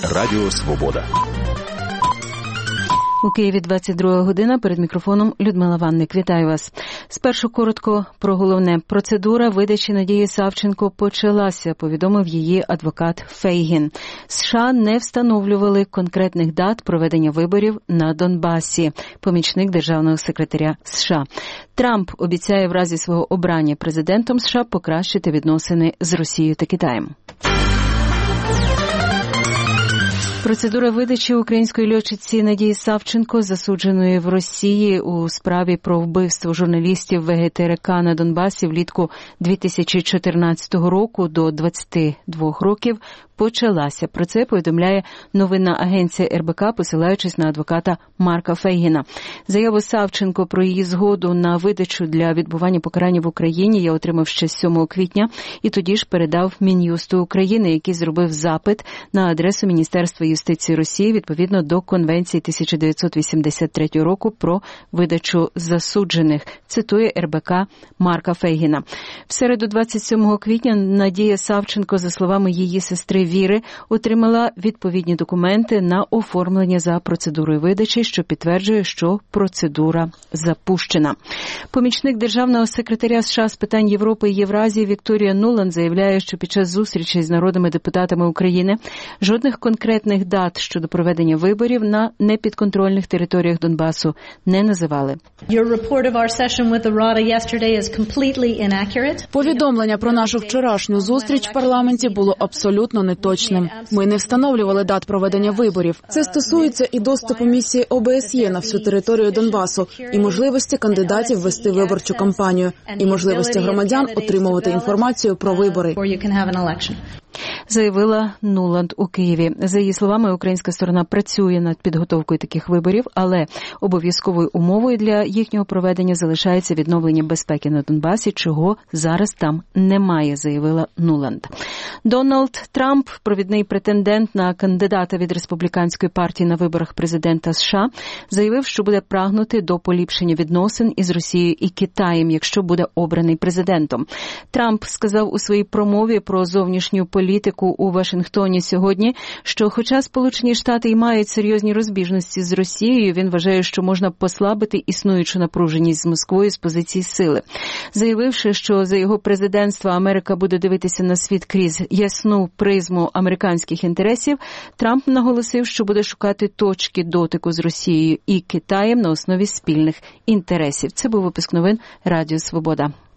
Радіо Свобода. У Києві 22 година, перед мікрофоном Людмила Ванник. Вітаю вас. Спершу коротко про головне. Процедура видачі Надії Савченко почалася, повідомив її адвокат Фейгін. США не встановлювали конкретних дат проведення виборів на Донбасі, помічник державного секретаря США. Трамп обіцяє в разі свого обрання президентом США покращити відносини з Росією та Китаєм. Процедура видачі української льотчиці Надії Савченко, засудженої в Росії у справі про вбивство журналістів ВГТРК на Донбасі влітку 2014 року до 22 років, почалася. Про це повідомляє новинна агенція РБК, посилаючись на адвоката Марка Фейгіна. Заяву Савченко про її згоду на видачу для відбування покарання в Україні я отримав ще 7 квітня і тоді ж передав Мін'юсту України, який зробив запит на адресу Міністерства юстиції Росії відповідно до Конвенції 1983 року про видачу засуджених, цитує РБК Марка Фейгіна. В середу 27 квітня Надія Савченко, за словами її сестри Віри, отримала відповідні документи на оформлення за процедурою видачі, що підтверджує, що процедура запущена. Помічник державного секретаря США з питань Європи і Євразії Вікторія Нуланд заявляє, що під час зустрічей з народними депутатами України жодних конкретних дат щодо проведення виборів на непідконтрольних територіях Донбасу не називали. Повідомлення про нашу вчорашню зустріч в парламенті було абсолютно неточним. Ми не встановлювали дат проведення виборів. Це стосується і доступу місії ОБСЄ на всю територію Донбасу, і можливості кандидатів вести виборчу кампанію, і можливості громадян отримувати інформацію про вибори. Заявила Нуланд у Києві. За її словами, українська сторона працює над підготовкою таких виборів, але обов'язковою умовою для їхнього проведення залишається відновлення безпеки на Донбасі, чого зараз там немає, заявила Нуланд. Дональд Трамп, провідний претендент на кандидата від республіканської партії на виборах президента США, заявив, що буде прагнути до поліпшення відносин із Росією і Китаєм, якщо буде обраний президентом. Трамп сказав у своїй промові про зовнішню політику у Вашингтоні сьогодні, що хоча Сполучені Штати й мають серйозні розбіжності з Росією, він вважає, що можна послабити існуючу напруженість з Москвою з позиції сили. Заявивши, що за його президентства Америка буде дивитися на світ крізь ясну призму американських інтересів, Трамп наголосив, що буде шукати точки дотику з Росією і Китаєм на основі спільних інтересів. Це був випуск новин Радіо Свобода.